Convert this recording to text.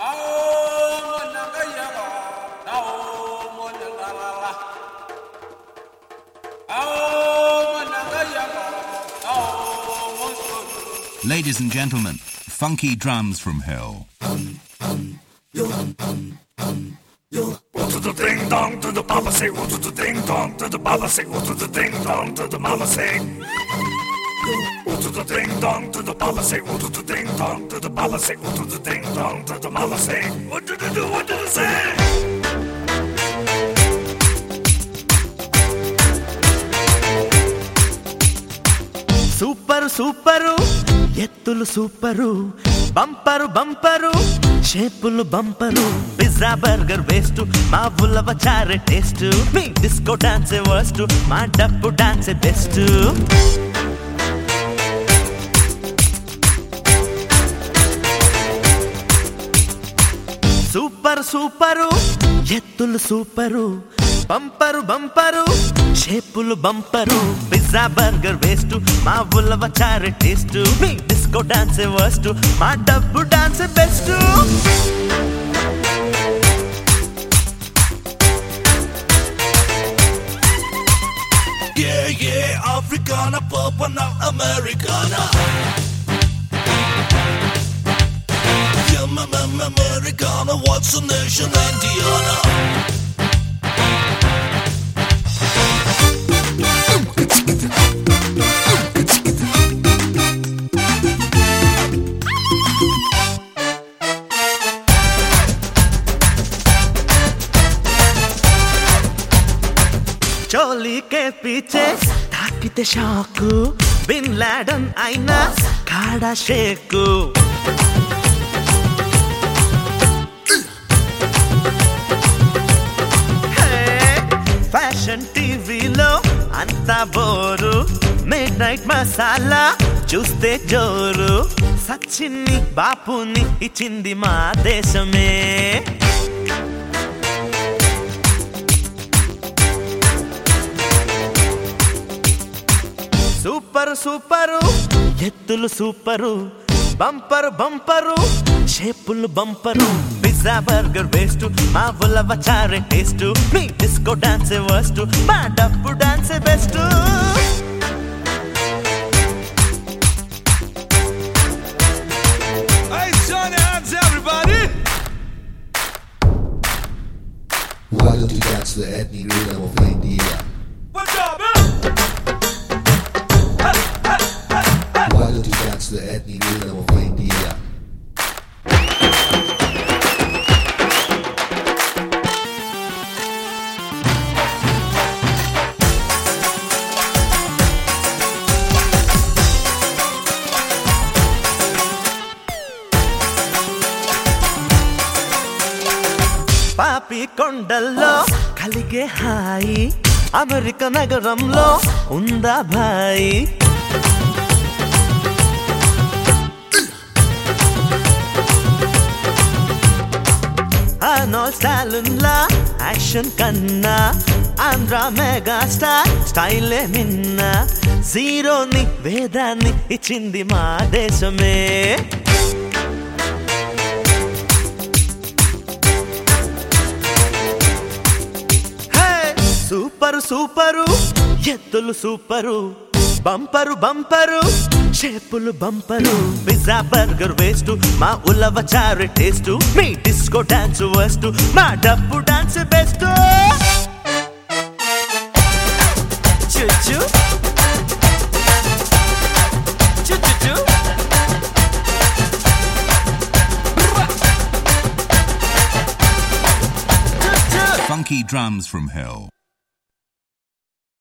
Ladies and gentlemen, funky drums from hell. What to the ding dong to the papa say? What to the ding dong to the papa say? What to the ding dong to the mama say? What to the ding dong to the papa say? What to the ding dong to the papa say? What to the ding dong to the mama say? What did they do? What did they say? Super super ఎత్తులు super bumper bumper షేపులు bumper pizza burger waste మా ఉలవ చారే taste మీ disco dance worst మా డప్పు dance best super super ఎత్తులు super bumper bumper షేపులు బంపరు పిజ్జా బర్గర్ వేస్ట్ మా ఉలవ చారే టేస్ట్ మీ డిస్కో డాన్స్ వర్స్ట్ మా డబ్బు dance best Yeah, yeah, Africana, Papa, now Americana. Yeah, Americana, what's the nation, Indiana? चोली के पीछे ताकिते शौक बिन लाडन आईना खाड़ा शेकू ఫ్యాషన్ టీవీలో అంతా బోరు మిడ్ నైట్ మసాలా చూస్తే జోరు సచిన్ని బాపుని ఇచ్చింది మా దేశమే సూపరు సూపరు ఎత్తులు సూపరు బంపరు బంపరు షేపులు బంపరు పిజ్జా బర్గర్ వేస్ట్ మా ఉలవ చారే టేస్ట్ మీ డిస్కో డాన్స్ వర్స్ట్ మా డప్పు dance best Hey, Johnny, hands everybody! Why don't you dance to the ethnic rhythm of India? What's up, man? Why don't you dance to the ethnic rhythm of India? పాపి కొండల్లో కలిగే హాయి America నగరంలో ఉందా భాయ్ Arnold స్టాలిన్లా action కన్నా Andhra megastar స్టైలే మిన్న జీరోని వేదాన్ని ఇచ్చింది మా దేశమే సూపరు సూపరు ఎత్తులు సూపరు బంపరు బంపరు షేపులు బంపరు పిజ్జా బర్గర్ వేస్ట్ మా ఉలవ చారే టేస్ట్ మీ డిస్కో డాన్స్ వర్స్ట్ మా డప్పు డాన్స్ బెస్ట్ చుచు చుచు Funky drums from hell.